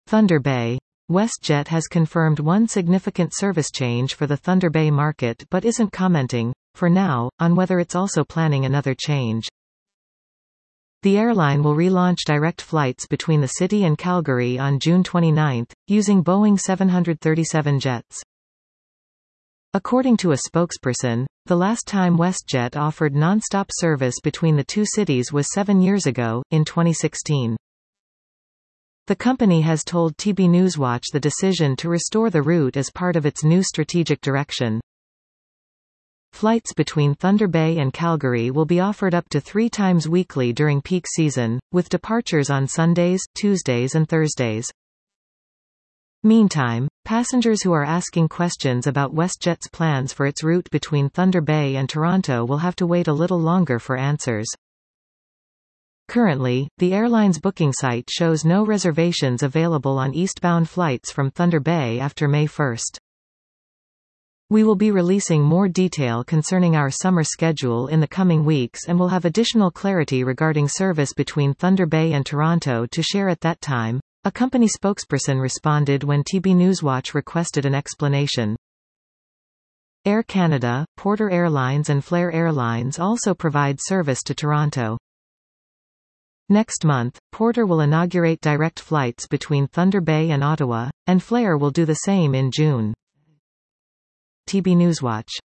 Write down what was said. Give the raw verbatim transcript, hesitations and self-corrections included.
Thunder Bay. WestJet has confirmed one significant service change for the Thunder Bay market but isn't commenting, for now, on whether it's also planning another change. The airline will relaunch direct flights between the city and Calgary on June twenty-ninth, using Boeing seven thirty-seven jets. According to a spokesperson, the last time WestJet offered non-stop service between the two cities was seven years ago, in twenty sixteen. The company has told T B Newswatch the decision to restore the route as part of its new strategic direction. Flights between Thunder Bay and Calgary will be offered up to three times weekly during peak season, with departures on Sundays, Tuesdays and Thursdays. Meantime, passengers who are asking questions about WestJet's plans for its route between Thunder Bay and Toronto will have to wait a little longer for answers. Currently, the airline's booking site shows no reservations available on eastbound flights from Thunder Bay after May first. We will be releasing more detail concerning our summer schedule in the coming weeks and will have additional clarity regarding service between Thunder Bay and Toronto to share at that time, a company spokesperson responded when T B Newswatch requested an explanation. Air Canada, Porter Airlines and Flair Airlines also provide service to Toronto. Next month, Porter will inaugurate direct flights between Thunder Bay and Ottawa, and Flair will do the same in June. T B Newswatch.